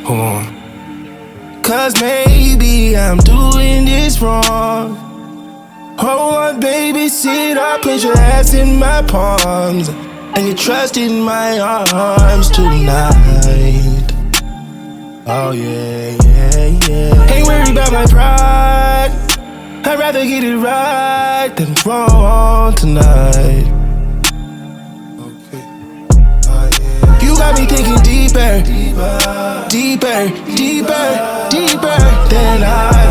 Hold on. Cause maybe I'm doing this wrong. Hold on, baby, sit up, put your ass in my palms, and you trust in my arms tonight. Oh yeah, yeah, yeah. Ain't worried about my pride. I'd rather get it right than wrong tonight. Okay. You got me thinking deeper, deeper, deeper, deeper than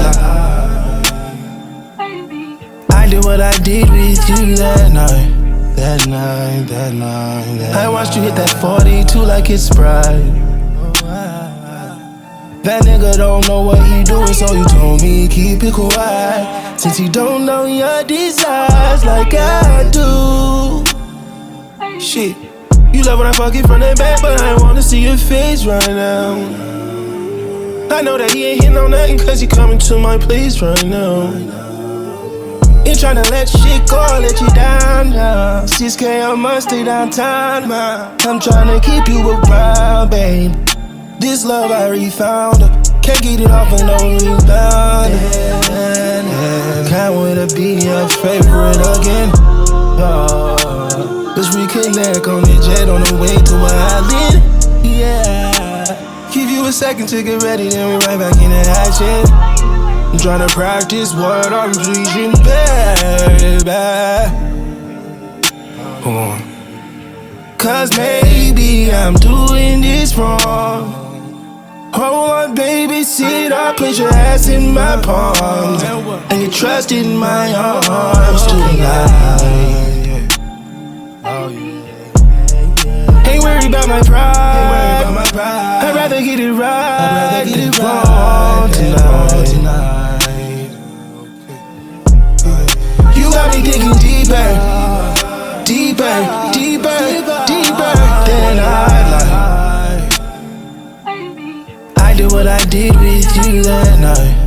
I did what I did with you that night. That night. I watched you hit that 42 like it's Sprite. That nigga don't know what he doing, so he told me keep it quiet, since he don't know your desires like I do. Shit, you love when I fuck it from the back, but I wanna see your face right now. I know that he ain't hitting on nothing, cause he coming to my place right now. Ain't tryna let shit go, let you down now. 6K, I must stay downtown, man. I'm tryna keep you around, babe. This love I refound, can't get it off of no rebound. Can't wait to be your favorite again. Let's reconnect on the jet on the way to where I live. Yeah, give you a second to get ready, then we right back in the action. I'm tryna practice what I'm preaching, baby. Hold on. Cause maybe I'm doing this wrong. Hold on, baby, sit up, put your ass in my palms, and you trust in my arms tonight. Ain't worried about my pride. I'd rather get it right than wrong tonight. You got me thinking deeper, deeper, deeper, deeper than I like. I did what I did with you that night.